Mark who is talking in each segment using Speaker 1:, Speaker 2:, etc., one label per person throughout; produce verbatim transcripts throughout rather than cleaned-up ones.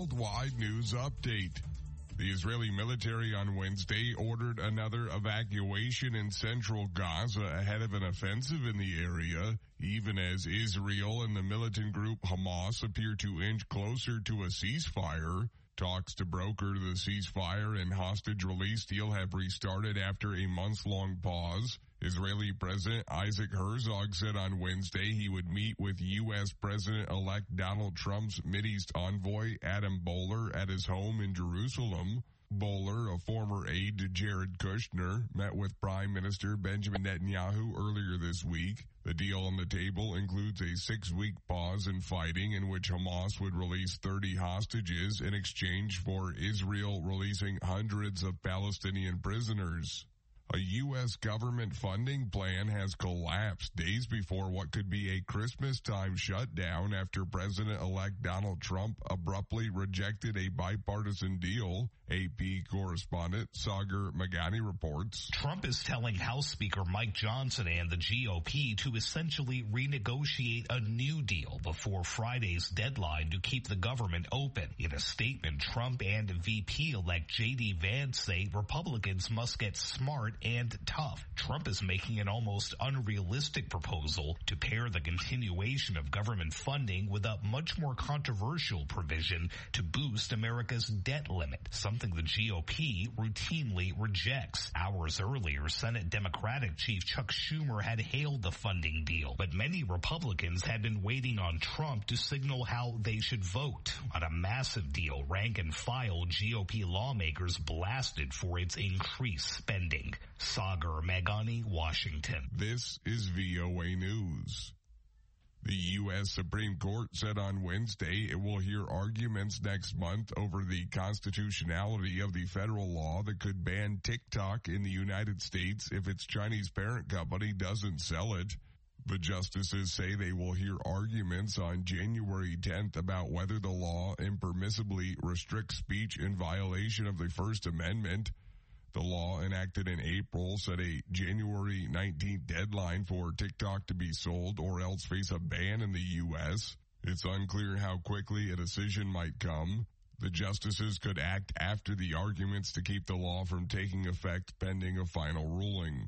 Speaker 1: worldwide news update. The Israeli military on Wednesday ordered another evacuation in central Gaza ahead of an offensive in the area, even as Israel and the militant group Hamas appear to inch closer to a ceasefire. Talks to broker the ceasefire and hostage release deal have restarted after a months-long pause. Israeli President Isaac Herzog said on Wednesday he would meet with U S President-elect Donald Trump's Mideast envoy Adam Boehler at his home in Jerusalem. Boehler, a former aide to Jared Kushner, met with Prime Minister Benjamin Netanyahu earlier this week. The deal on the table includes a six-week pause in fighting in which Hamas would release thirty hostages in exchange for Israel releasing hundreds of Palestinian prisoners. A U S government funding plan has collapsed days before what could be a Christmas-time shutdown after President-elect Donald Trump abruptly rejected a bipartisan deal. A P correspondent Sagar Magani reports.
Speaker 2: Trump is telling House Speaker Mike Johnson and the G O P to essentially renegotiate a new deal before Friday's deadline to keep the government open. In a statement, Trump and V P-elect J D Vance say Republicans must get smart and tough. Trump is making an almost unrealistic proposal to pair the continuation of government funding with a much more controversial provision to boost America's debt limit, something the G O P routinely rejects. Hours earlier, Senate Democratic Chief Chuck Schumer had hailed the funding deal, but many Republicans had been waiting on Trump to signal how they should vote. On a massive deal, rank and file G O P lawmakers blasted for its increased spending. Sagar Magani, Washington.
Speaker 1: This is V O A News. The U S Supreme Court said on Wednesday it will hear arguments next month over the constitutionality of the federal law that could ban TikTok in the United States if its Chinese parent company doesn't sell it. The justices say they will hear arguments on January tenth about whether the law impermissibly restricts speech in violation of the First Amendment. The law enacted in April set a January nineteenth deadline for TikTok to be sold or else face a ban in the U S. It's unclear how quickly a decision might come. The justices could act after the arguments to keep the law from taking effect pending a final ruling.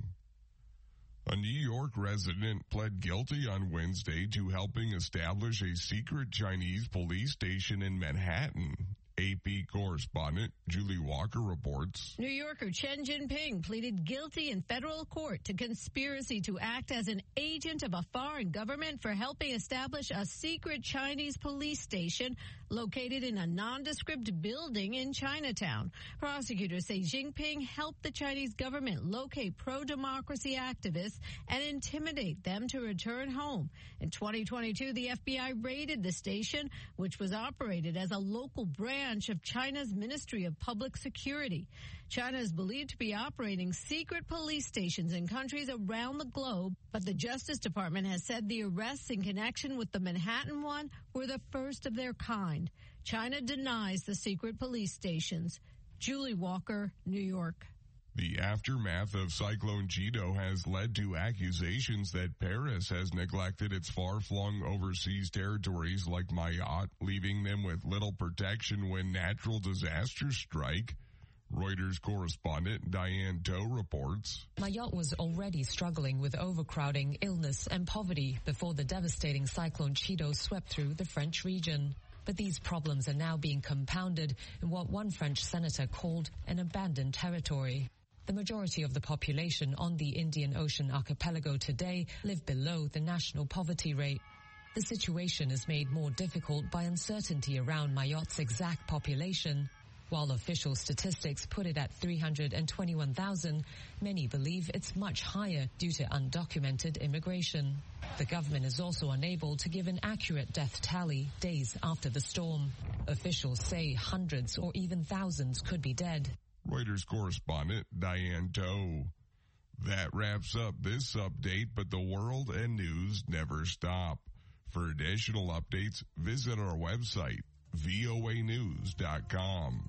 Speaker 1: A New York resident pled guilty on Wednesday to helping establish a secret Chinese police station in Manhattan. A P correspondent Julie Walker reports.
Speaker 3: New Yorker Chen Jinping pleaded guilty in federal court to conspiracy to act as an agent of a foreign government for helping establish a secret Chinese police station located in a nondescript building in Chinatown. Prosecutors say Jinping helped the Chinese government locate pro-democracy activists and intimidate them to return home. In twenty twenty-two, the F B I raided the station, which was operated as a local branch of China's Ministry of Public Security. China is believed to be operating secret police stations in countries around the globe, but the Justice Department has said the arrests in connection with the Manhattan one were the first of their kind. China denies the secret police stations. Julie Walker, New York.
Speaker 1: The aftermath of Cyclone Chido has led to accusations that Paris has neglected its far-flung overseas territories like Mayotte, leaving them with little protection when natural disasters strike. Reuters correspondent Diane Toh reports.
Speaker 4: Mayotte was already struggling with overcrowding, illness, and poverty before the devastating Cyclone Chido swept through the French region. But these problems are now being compounded in what one French senator called an abandoned territory. The majority of the population on the Indian Ocean archipelago today live below the national poverty rate. The situation is made more difficult by uncertainty around Mayotte's exact population. While official statistics put it at three hundred twenty-one thousand, many believe it's much higher due to undocumented immigration. The government is also unable to give an accurate death tally days after the storm. Officials say hundreds or even thousands could be dead.
Speaker 1: Reuters correspondent Diane Toh. That wraps up this update, but the world and news never stop. For additional updates, visit our website, V O A news dot com.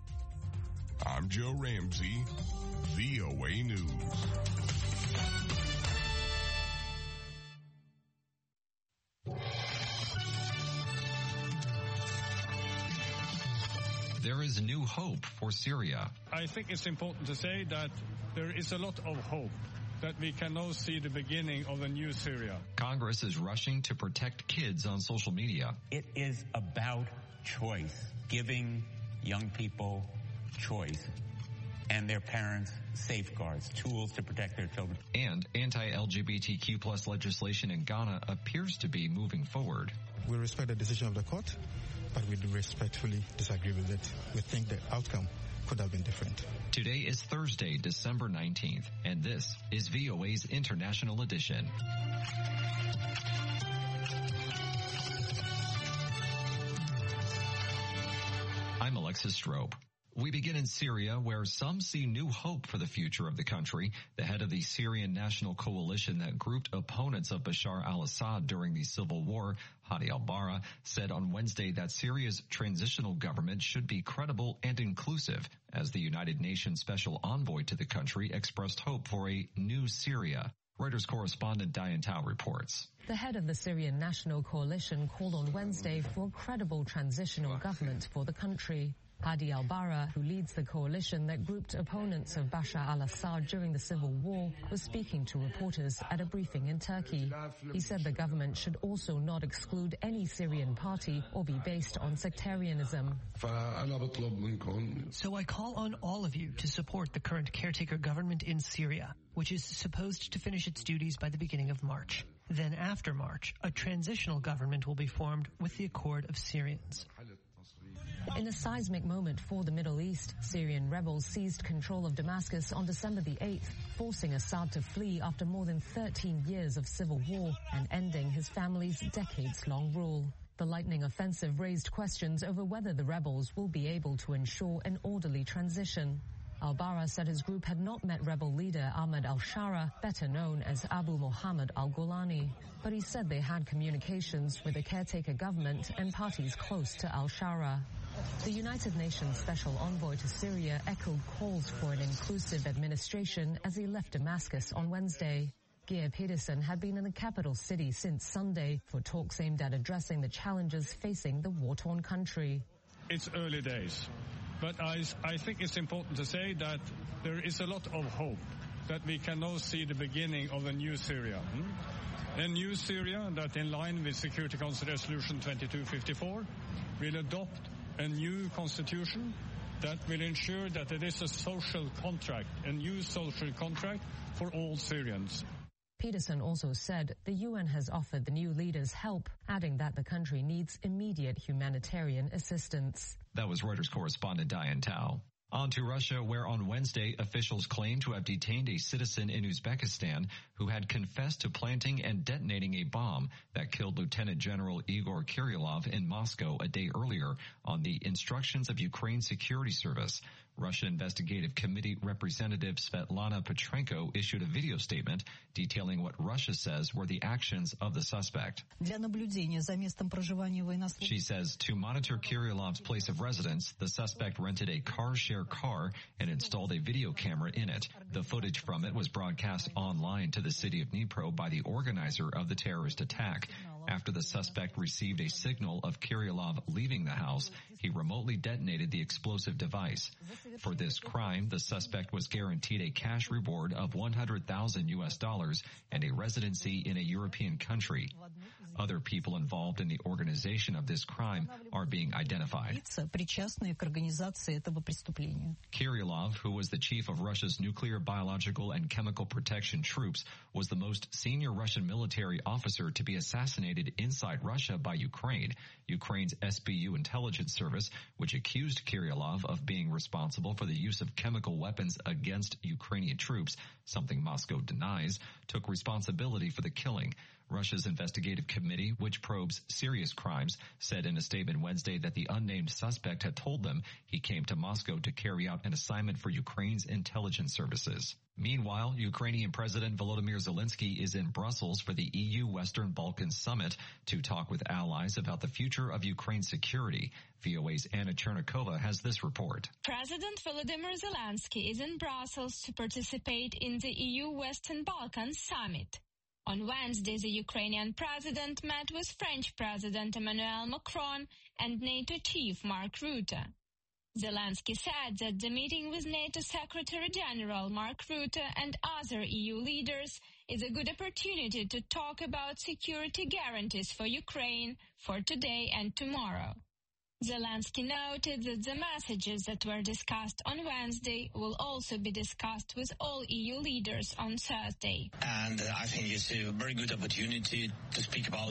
Speaker 1: I'm Joe Ramsey, V O A News.
Speaker 5: there is new hope for Syria.
Speaker 6: I think it's important to say that there is a lot of hope that we can now see the beginning of a new Syria.
Speaker 5: Congress is rushing to protect kids on social media.
Speaker 7: It is about choice, giving young people choice and their parents safeguards, tools to protect their children.
Speaker 5: And anti-L G B T Q plus legislation in Ghana appears to be moving forward.
Speaker 8: We respect the decision of the court, but we do respectfully disagree with it. We think the outcome could have been different.
Speaker 5: Today is Thursday, December nineteenth, and this is V O A's International Edition. I'm Alexis Strope. We begin in Syria, where some see new hope for the future of the country. The head of the Syrian National Coalition that grouped opponents of Bashar al-Assad during the civil war, Hadi al-Barra, said on Wednesday that Syria's transitional government should be credible and inclusive, as the United Nations Special Envoy to the country expressed hope for a new Syria. Reuters correspondent Diane Tao reports.
Speaker 4: The head of the Syrian National Coalition called on Wednesday for a credible transitional government for the country. Hadi al-Barra, who leads the coalition that grouped opponents of Bashar al-Assad during the civil war, was speaking to reporters at a briefing in Turkey. He said the government should also not exclude any Syrian party or be based on sectarianism.
Speaker 9: So I call on all of you to support the current caretaker government in Syria, which is supposed to finish its duties by the beginning of March. Then after March, a transitional government will be formed with the Accord of Syrians.
Speaker 4: In a seismic moment for the Middle East, Syrian rebels seized control of Damascus on December the eighth, forcing Assad to flee after more than thirteen years of civil war and ending his family's decades-long rule. The lightning offensive raised questions over whether the rebels will be able to ensure an orderly transition. Al-Barra said his group had not met rebel leader Ahmad al-Shara, better known as Abu Muhammad al-Golani, but he said they had communications with the caretaker government and parties close to al-Shara. The United Nations Special Envoy to Syria echoed calls for an inclusive administration as he left Damascus on Wednesday. Geir Pedersen had been in the capital city since Sunday for talks aimed at addressing the challenges facing the war-torn country.
Speaker 6: It's early days, but I, I think it's important to say that there is a lot of hope that we can now see the beginning of a new Syria. Hmm? A new Syria that, in line with Security Council Resolution twenty-two fifty-four, will adopt a new constitution that will ensure that it is a social contract, a new social contract for all Syrians.
Speaker 4: Pedersen also said the U N has offered the new leaders help, adding that the country needs immediate humanitarian assistance.
Speaker 5: That was Reuters correspondent Diane Tao. On to Russia, where on Wednesday, officials claim to have detained a citizen in Uzbekistan who had confessed to planting and detonating a bomb that killed Lieutenant General Igor Kirilov in Moscow a day earlier on the instructions of Ukraine's security service. Russian Investigative Committee Representative Svetlana Petrenko issued a video statement detailing what Russia says were the actions of the suspect. She says to monitor Kirilov's place of residence, the suspect rented a car-share car and installed a video camera in it. The footage from it was broadcast online to the city of Dnipro by the organizer of the terrorist attack. After the suspect received a signal of Kirilov leaving the house, he remotely detonated the explosive device. For this crime, the suspect was guaranteed a cash reward of one hundred thousand U S dollars and a residency in a European country. Other people involved in the organization of this crime are being identified. Kirilov, who was the chief of Russia's nuclear, biological, and chemical protection troops, was the most senior Russian military officer to be assassinated inside Russia by Ukraine. Ukraine's S B U intelligence service, which accused Kirilov of being responsible for the use of chemical weapons against Ukrainian troops, something Moscow denies, took responsibility for the killing. Russia's investigative committee, which probes serious crimes, said in a statement Wednesday that the unnamed suspect had told them he came to Moscow to carry out an assignment for Ukraine's intelligence services. Meanwhile, Ukrainian President Volodymyr Zelensky is in Brussels for the E U Western Balkans Summit to talk with allies about the future of Ukraine's security. V O A's Anna Chernikova has this report.
Speaker 10: President Volodymyr Zelensky is in Brussels to participate in the E U Western Balkans Summit. On Wednesday, the Ukrainian president met with French President Emmanuel Macron and NATO chief Mark Rutte. Zelensky said that the meeting with NATO Secretary General Mark Rutte and other E U leaders is a good opportunity to talk about security guarantees for Ukraine for today and tomorrow. Zelensky noted that the messages that were discussed on Wednesday will also be discussed with all E U leaders on Thursday.
Speaker 11: And uh, I think it's a very good opportunity to speak about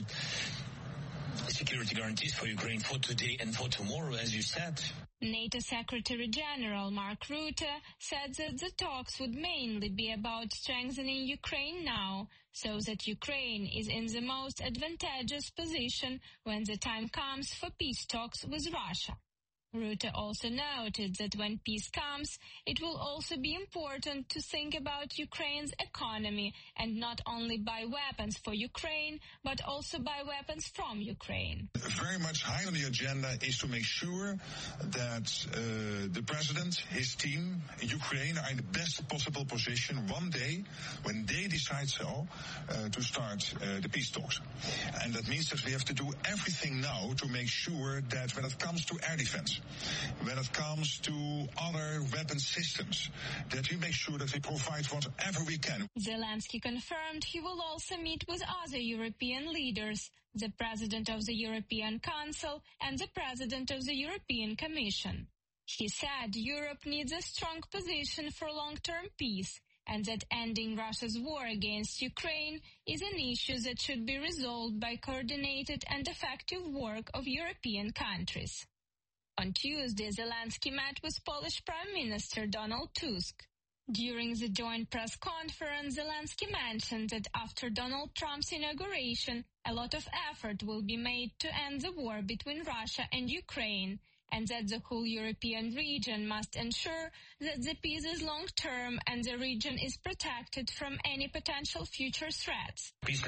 Speaker 11: security guarantees for Ukraine for today and for tomorrow, as you said.
Speaker 10: NATO Secretary General Mark Rutte said that the talks would mainly be about strengthening Ukraine now, so that Ukraine is in the most advantageous position when the time comes for peace talks with Russia. Rutte also noted that when peace comes, it will also be important to think about Ukraine's economy and not only buy weapons for Ukraine, but also buy weapons from Ukraine.
Speaker 12: Very much high on the agenda is to make sure that uh, the president, his team, Ukraine are in the best possible position one day when they decide so uh, to start uh, the peace talks. And that means that we have to do everything now to make sure that when it comes to air defense, when it comes to other weapon systems, that we make sure that we provide whatever we can.
Speaker 10: Zelensky confirmed he will also meet with other European leaders, the President of the European Council and the President of the European Commission. He said Europe needs a strong position for long-term peace, and that ending Russia's war against Ukraine is an issue that should be resolved by coordinated and effective work of European countries. On Tuesday, Zelensky met with Polish Prime Minister Donald Tusk. During the joint press conference, Zelensky mentioned that after Donald Trump's inauguration, a lot of effort will be made to end the war between Russia and Ukraine, and that the whole European region must ensure that the peace is long-term and the region is protected from any potential future threats.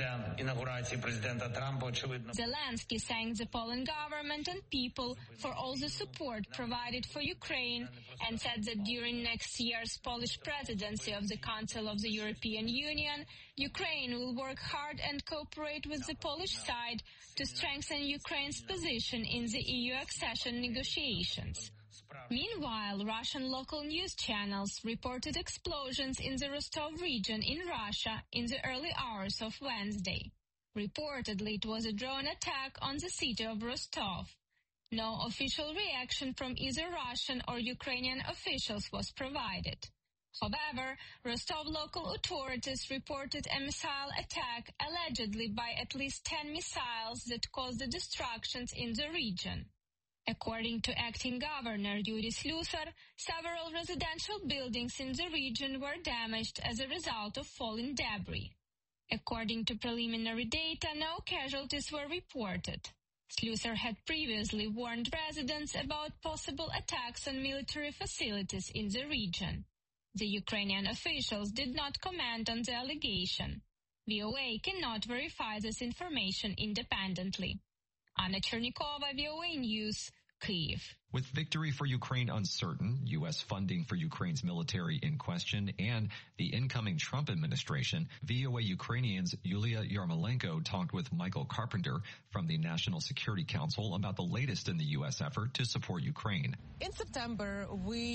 Speaker 10: Zelensky thanked the Polish government and people for all the support provided for Ukraine and said that during next year's Polish presidency of the Council of the European Union, Ukraine will work hard and cooperate with the Polish side to strengthen Ukraine's position in the E U accession negotiations. Meanwhile, Russian local news channels reported explosions in the Rostov region in Russia in the early hours of Wednesday. Reportedly, it was a drone attack on the city of Rostov. No official reaction from either Russian or Ukrainian officials was provided. However, Rostov local authorities reported a missile attack allegedly by at least ten missiles that caused the destructions in the region. According to acting governor Yuri Slusar, several residential buildings in the region were damaged as a result of falling debris. According to preliminary data, no casualties were reported. Slusar had previously warned residents about possible attacks on military facilities in the region. The Ukrainian officials did not comment on the allegation. V O A cannot verify this information independently. Anna Chernikova, V O A News, Kyiv.
Speaker 5: With victory for Ukraine uncertain, U S funding for Ukraine's military in question, and the incoming Trump administration, V O A Ukrainian's Yulia Yarmolenko talked with Michael Carpenter from the National Security Council about the latest in the U S effort to support Ukraine.
Speaker 13: In September,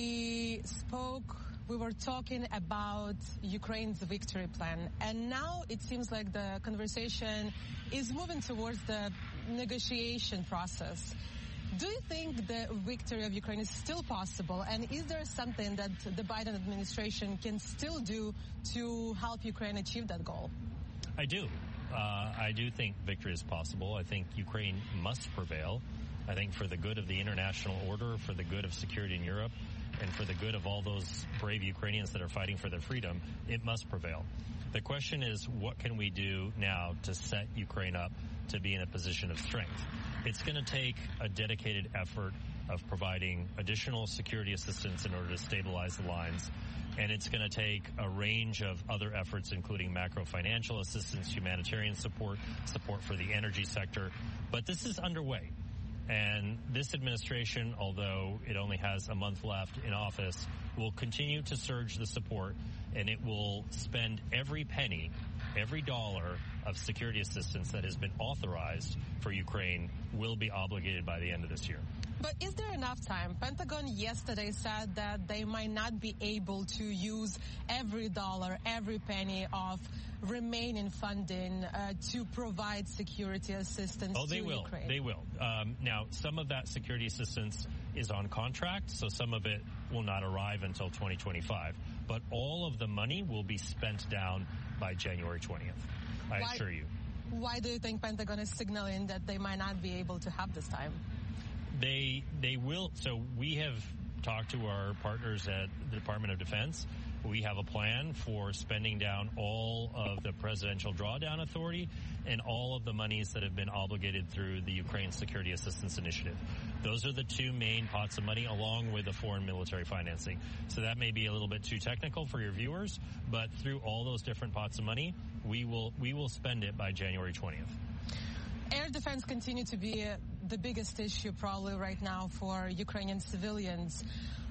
Speaker 13: we spoke We were talking about Ukraine's victory plan, and now it seems like the conversation is moving towards the negotiation process. Do you think the victory of Ukraine is still possible, and is there something that the Biden administration can still do to help Ukraine achieve that goal?
Speaker 14: I do. Uh, I do think victory is possible. I think Ukraine must prevail. I think for the good of the international order, for the good of security in Europe, and for the good of all those brave Ukrainians that are fighting for their freedom, it must prevail. The question is, what can we do now to set Ukraine up to be in a position of strength? It's going to take a dedicated effort of providing additional security assistance in order to stabilize the lines. And it's going to take a range of other efforts, including macro-financial assistance, humanitarian support, support for the energy sector. But this is underway. And this administration, although it only has a month left in office, will continue to surge the support, and it will spend every penny, every dollar of security assistance that has been authorized for Ukraine will be obligated by the end of this year.
Speaker 13: But is there enough time? Pentagon yesterday said that they might not be able to use every dollar, every penny of remaining funding uh, to provide security assistance
Speaker 14: oh,
Speaker 13: to
Speaker 14: they will.
Speaker 13: Ukraine.
Speaker 14: They will. Um, now, some of that security assistance is on contract, so some of it will not arrive until twenty twenty-five. But all of the money will be spent down by January twentieth, I
Speaker 13: Why,
Speaker 14: assure you.
Speaker 13: Why do you think Pentagon is signaling that they might not be able to have this time?
Speaker 14: They they will. So we have talked to our partners at the Department of Defense. We have a plan for spending down all of the Presidential Drawdown Authority and all of the monies that have been obligated through the Ukraine Security Assistance Initiative. Those are the two main pots of money, along with the foreign military financing. So that may be a little bit too technical for your viewers, but through all those different pots of money, we will we will spend it by January twentieth.
Speaker 13: Air defense continue to be uh, the biggest issue probably right now for Ukrainian civilians.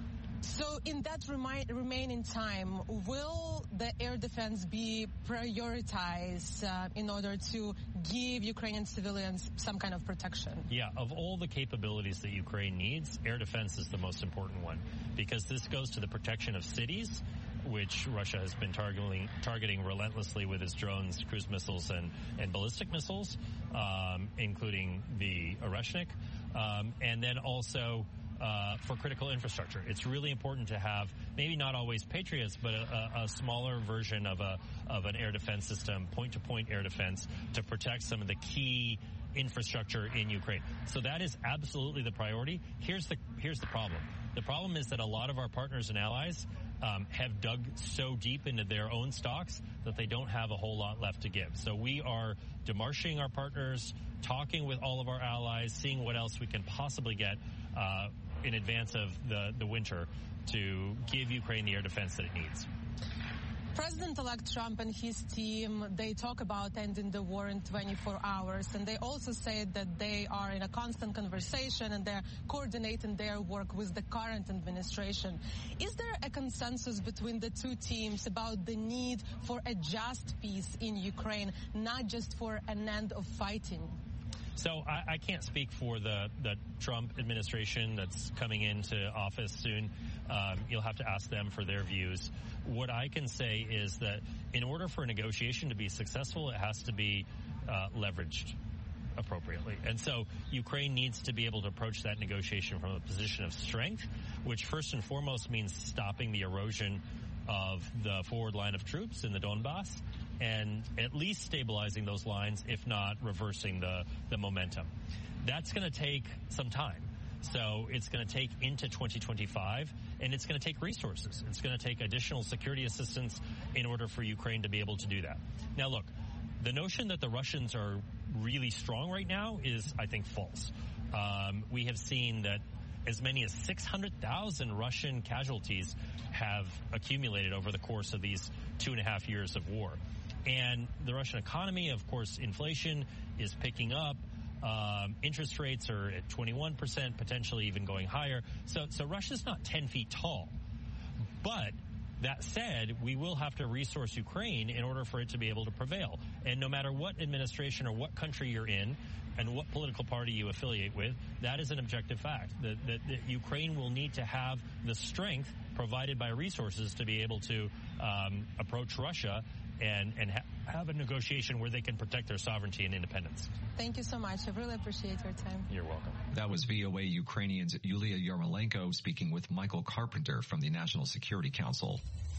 Speaker 13: So in that remi- remaining time, will the air defense be prioritized uh, in order to give Ukrainian civilians some kind of protection?
Speaker 14: Yeah, of all the capabilities that Ukraine needs, air defense is the most important one, because this goes to the protection of cities, which Russia has been targeting, targeting relentlessly with its drones, cruise missiles, and, and ballistic missiles, um, including the Oreshnik, um, and then also uh, for critical infrastructure. It's really important to have maybe not always Patriots, but a, a smaller version of a of an air defense system, point-to-point air defense, to protect some of the key infrastructure in Ukraine. So that is absolutely the priority. Here's the here's the problem. The problem is that a lot of our partners and allies um, have dug so deep into their own stocks that they don't have a whole lot left to give. So we are demarching our partners, talking with all of our allies, seeing what else we can possibly get uh, in advance of the, the winter to give Ukraine the air defense that it needs.
Speaker 13: President-elect Trump and his team, they talk about ending the war in twenty-four hours, and they also said that they are in a constant conversation and they're coordinating their work with the current administration. Is there a consensus between the two teams about the need for a just peace in Ukraine, not just for an end of fighting?
Speaker 14: So I, I can't speak for the, the Trump administration that's coming into office soon. Um, you'll have to ask them for their views. What I can say is that in order for a negotiation to be successful, it has to be uh, leveraged appropriately. And so Ukraine needs to be able to approach that negotiation from a position of strength, which first and foremost means stopping the erosion of the forward line of troops in the Donbass, and at least stabilizing those lines, if not reversing the, the momentum. That's going to take some time. So it's going to take into twenty twenty-five, and it's going to take resources. It's going to take additional security assistance in order for Ukraine to be able to do that. Now, look, the notion that the Russians are really strong right now is, I think, false. Um, we have seen that as many as six hundred thousand Russian casualties have accumulated over the course of these two and a half years of war. And the Russian economy, of course, inflation is picking up. Um, interest rates are at twenty-one percent, potentially even going higher. So, so Russia's not ten feet tall. But that said, we will have to resource Ukraine in order for it to be able to prevail. And no matter what administration or what country you're in and what political party you affiliate with, that is an objective fact. That, that, that Ukraine will need to have the strength provided by resources to be able to um, approach Russia and, and ha- have a negotiation where they can protect their sovereignty and independence.
Speaker 13: Thank you so much. I really appreciate your time.
Speaker 14: You're welcome.
Speaker 5: That was V O A Ukrainian's Yulia Yarmolenko speaking with Michael Carpenter from the National Security Council.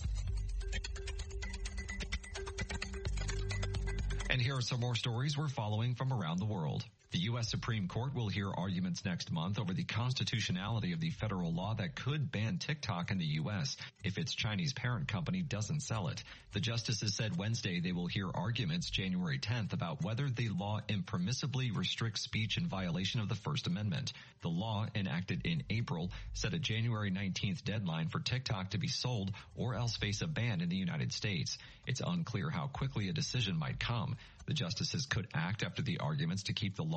Speaker 5: And here are some more stories we're following from around the world. The U S Supreme Court will hear arguments next month over the constitutionality of the federal law that could ban TikTok in the U S if its Chinese parent company doesn't sell it. The justices said Wednesday they will hear arguments January tenth about whether the law impermissibly restricts speech in violation of the First Amendment. The law, enacted in April, set a January nineteenth deadline for TikTok to be sold or else face a ban in the United States. It's unclear how quickly a decision might come. The justices could act after the arguments to keep the law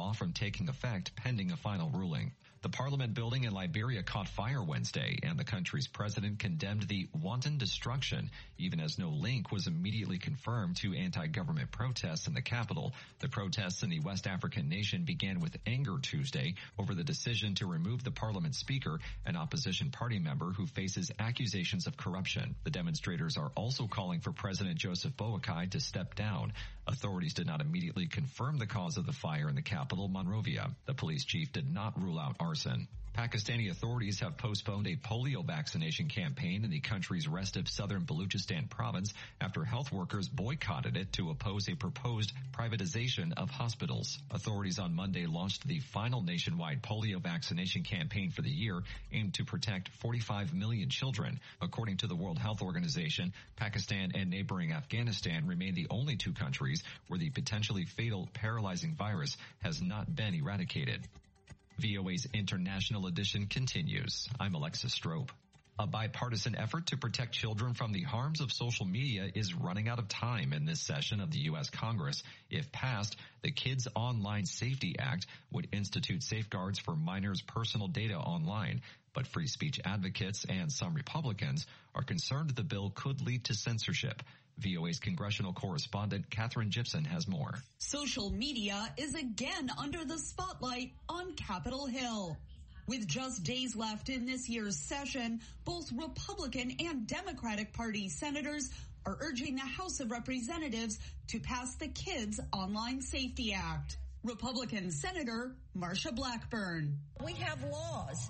Speaker 5: law from taking effect pending a final ruling. The parliament building in Liberia caught fire Wednesday, and the country's president condemned the wanton destruction, even as no link was immediately confirmed to anti-government protests in the capital. The protests in the West African nation began with anger Tuesday over the decision to remove the parliament speaker, an opposition party member who faces accusations of corruption. The demonstrators are also calling for President Joseph Boakai to step down. Authorities did not immediately confirm the cause of the fire in the capital, Monrovia. The police chief did not rule out arson. Pakistani authorities have postponed a polio vaccination campaign in the country's restive southern Baluchistan province after health workers boycotted it to oppose a proposed privatization of hospitals. Authorities on Monday launched the final nationwide polio vaccination campaign for the year, aimed to protect forty-five million children. According to the World Health Organization, Pakistan and neighboring Afghanistan remain the only two countries where the potentially fatal paralyzing virus has not been eradicated. V O A's International Edition continues. I'm Alexis Strope. A bipartisan effort to protect children from the harms of social media is running out of time in this session of the U S Congress. If passed, the Kids Online Safety Act would institute safeguards for minors' personal data online. But free speech advocates and some Republicans are concerned the bill could lead to censorship. V O A's congressional correspondent Katherine Gibson has more.
Speaker 15: Social media is again under the spotlight on Capitol Hill. With just days left in this year's session, both Republican and Democratic Party senators are urging the House of Representatives to pass the Kids Online Safety Act. Republican Senator Marsha Blackburn.
Speaker 16: We have laws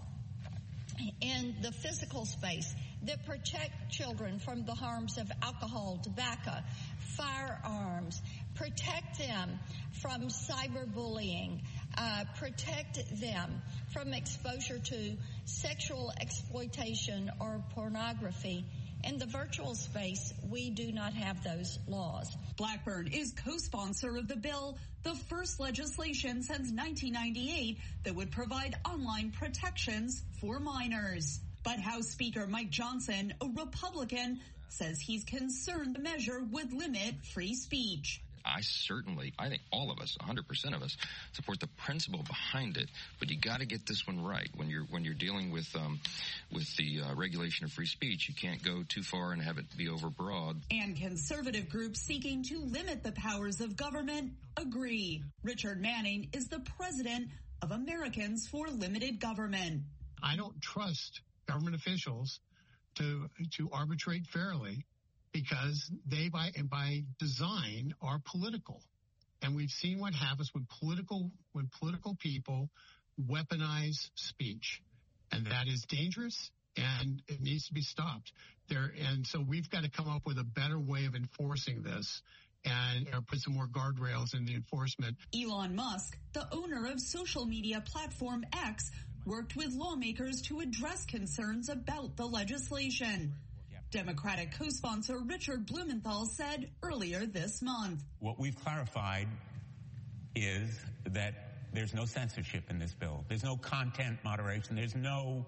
Speaker 16: in the physical space that protect children from the harms of alcohol, tobacco, firearms, protect them from cyberbullying, uh, protect them from exposure to sexual exploitation or pornography. In the virtual space, we do not have those laws.
Speaker 15: Blackburn is co-sponsor of the bill, the first legislation since nineteen ninety-eight that would provide online protections for minors. But House Speaker Mike Johnson, a Republican, says he's concerned the measure would limit free speech.
Speaker 17: I certainly, I think all of us, one hundred percent of us, support the principle behind it. But you got to get this one right. When you're when you're dealing with um, with the uh, regulation of free speech, you can't go too far and have it be overbroad.
Speaker 15: And conservative groups seeking to limit the powers of government agree. Richard Manning is the president of Americans for Limited Government.
Speaker 18: I don't trust government officials to to arbitrate fairly, because they, by, by design, are political. And we've seen what happens when political, when political people weaponize speech. And that is dangerous, and it needs to be stopped. There, and so we've got to come up with a better way of enforcing this and or put some more guardrails in the enforcement.
Speaker 15: Elon Musk, the owner of social media platform X, worked with lawmakers to address concerns about the legislation. Democratic co-sponsor Richard Blumenthal said earlier this month.
Speaker 7: What we've clarified is that there's no censorship in this bill. There's no content moderation. There's no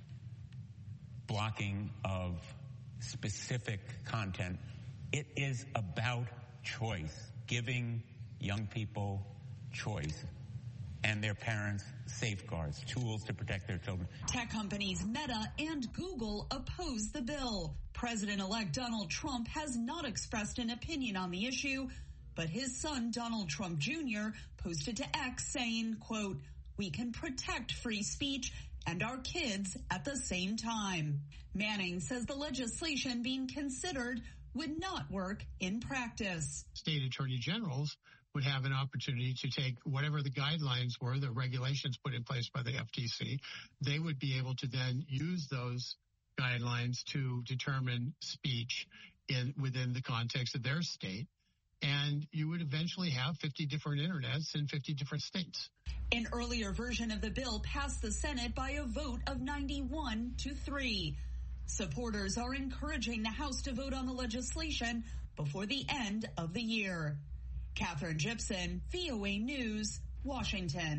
Speaker 7: blocking of specific content. It is about choice, giving young people choice and their parents safeguards, tools to protect their children.
Speaker 15: Tech companies Meta and Google oppose the bill. President-elect Donald Trump has not expressed an opinion on the issue, but his son, Donald Trump Junior, posted to X saying, quote, "We can protect free speech and our kids at the same time." Manning says the legislation being considered would not work in practice.
Speaker 18: State attorney generals would have an opportunity to take whatever the guidelines were, the regulations put in place by the F T C. They would be able to then use those guidelines to determine speech in within the context of their state. And you would eventually have fifty different internets in fifty different states.
Speaker 15: An earlier version of the bill passed the Senate by a vote of ninety-one to three. Supporters are encouraging the House to vote on the legislation before the end of the year. Katherine Gibson, V O A News, Washington.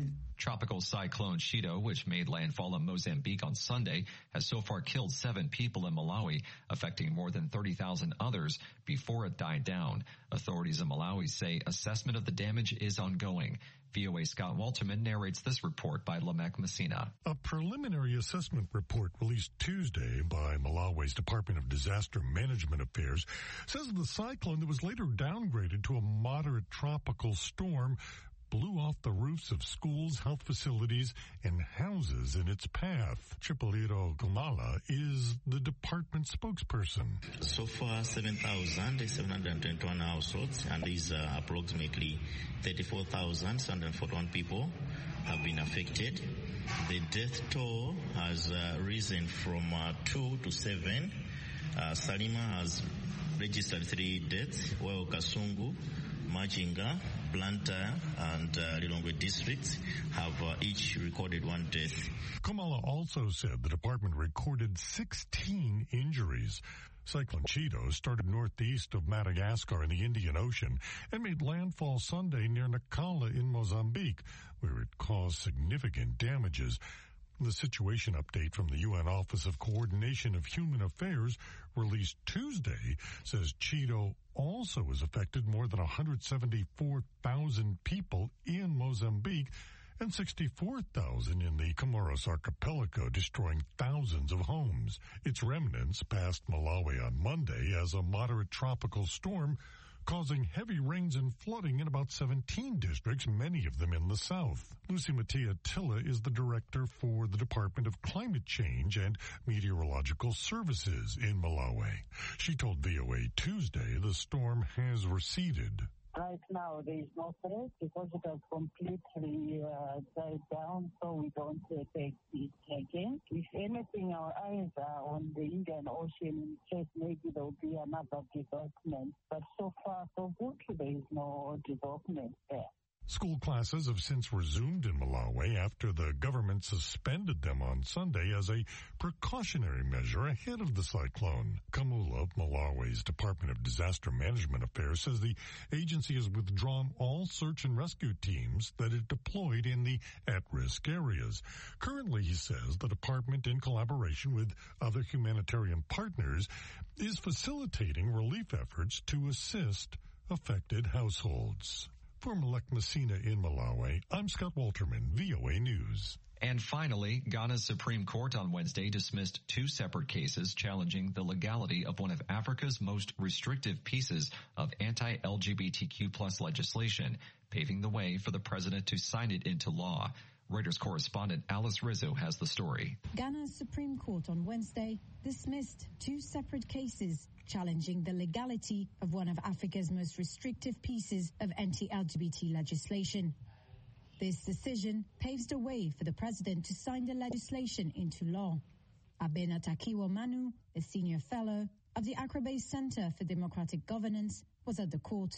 Speaker 5: Tropical cyclone Chido, which made landfall in Mozambique on Sunday, has so far killed seven people in Malawi, affecting more than thirty thousand others before it died down. Authorities in Malawi say assessment of the damage is ongoing. V O A Scott Walterman narrates this report by Lamek Messina.
Speaker 19: A preliminary assessment report released Tuesday by Malawi's Department of Disaster Management Affairs says the cyclone that was later downgraded to a moderate tropical storm blew off the roofs of schools, health facilities, and houses in its path. Chipoliro Gumala is the department spokesperson.
Speaker 20: So far, seven thousand seven hundred twenty-one households, and these uh, approximately thirty-four thousand seven hundred forty-one people have been affected. The death toll has uh, risen from uh, two to seven. Uh, Salima has registered three deaths, while Kasungu, Machinga, Blantyre, and uh, Lilongwe districts have uh, each recorded one death.
Speaker 19: Kamala also said the department recorded sixteen injuries. Cyclone Chido started northeast of Madagascar in the Indian Ocean and made landfall Sunday near Nacala in Mozambique, where it caused significant damages. The situation update from the U N Office of Coordination of Human Affairs released Tuesday says Chido also has affected more than one hundred seventy-four thousand people in Mozambique and sixty-four thousand in the Comoros Archipelago, destroying thousands of homes. Its remnants passed Malawi on Monday as a moderate tropical storm, causing heavy rains and flooding in about seventeen districts, many of them in the south. Lucy Mattia Tilla is the director for the Department of Climate Change and Meteorological Services in Malawi. She told V O A Tuesday the storm has receded.
Speaker 21: Right now, there is no threat because it has completely uh, died down, so we don't uh, take it again. If anything, our eyes are on the Indian Ocean in case maybe there will be another development. But so far, so good, there is no development there.
Speaker 19: School classes have since resumed in Malawi after the government suspended them on Sunday as a precautionary measure ahead of the cyclone. Kamula, Malawi's Department of Disaster Management Affairs, says the agency has withdrawn all search and rescue teams that it deployed in the at-risk areas. Currently, he says, the department, in collaboration with other humanitarian partners, is facilitating relief efforts to assist affected households. For Malek Messina in Malawi, I'm Scott Walterman, V O A News.
Speaker 5: And finally, Ghana's Supreme Court on Wednesday dismissed two separate cases challenging the legality of one of Africa's most restrictive pieces of anti-L G B T Q plus legislation, paving the way for the president to sign it into law. Reuters correspondent Alice Rizzo has the story.
Speaker 22: Ghana's Supreme Court on Wednesday dismissed two separate cases challenging the legality of one of Africa's most restrictive pieces of anti-L G B T legislation. This decision paves the way for the president to sign the legislation into law. Abena Takiwa Manu, a senior fellow of the Accra-based Center for Democratic Governance, was at the court.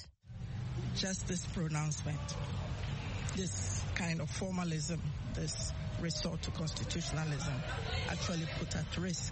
Speaker 23: Just this pronouncement, this kind of formalism, this resort to constitutionalism actually put at risk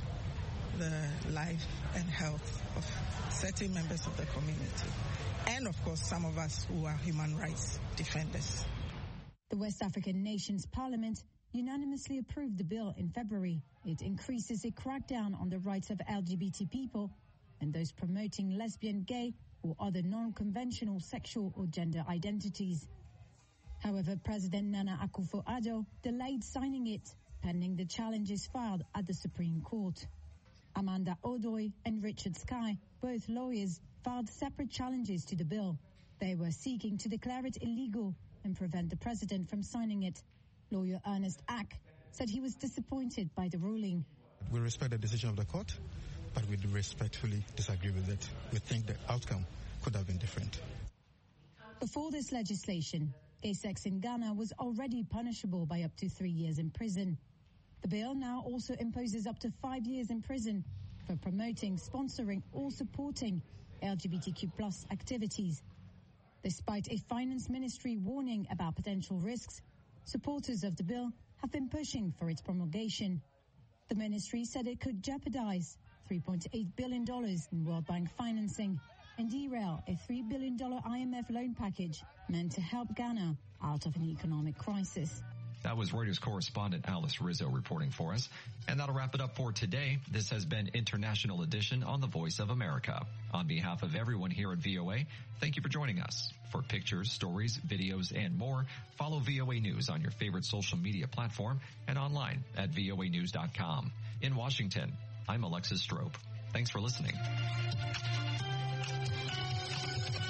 Speaker 23: the life and health of certain members of the community, and of course some of us who are human rights defenders.
Speaker 22: The West African nation's parliament unanimously approved the bill in February. It increases a crackdown on the rights of L G B T people and those promoting lesbian, gay, or other non-conventional sexual or gender identities. However, President Nana Akufo-Addo delayed signing it, pending the challenges filed at the Supreme Court. Amanda Odoi and Richard Sky, both lawyers, filed separate challenges to the bill. They were seeking to declare it illegal and prevent the president from signing it. Lawyer Ernest Ack said he was disappointed by the ruling.
Speaker 8: We respect the decision of the court, but we respectfully disagree with it. We think the outcome could have been different.
Speaker 22: Before this legislation, gay sex in Ghana was already punishable by up to three years in prison. The bill now also imposes up to five years in prison for promoting, sponsoring, or supporting L G B T Q plus activities. Despite a finance ministry warning about potential risks, supporters of the bill have been pushing for its promulgation. The ministry said it could jeopardize three point eight billion dollars in World Bank financing and derail a three billion dollars I M F loan package meant to help Ghana out of an economic crisis.
Speaker 5: That was Reuters correspondent Alice Rizzo reporting for us. And that'll wrap it up for today. This has been International Edition on the Voice of America. On behalf of everyone here at V O A, thank you for joining us. For pictures, stories, videos, and more, follow V O A News on your favorite social media platform and online at V O A news dot com. In Washington, I'm Alexis Strope. Thanks for listening.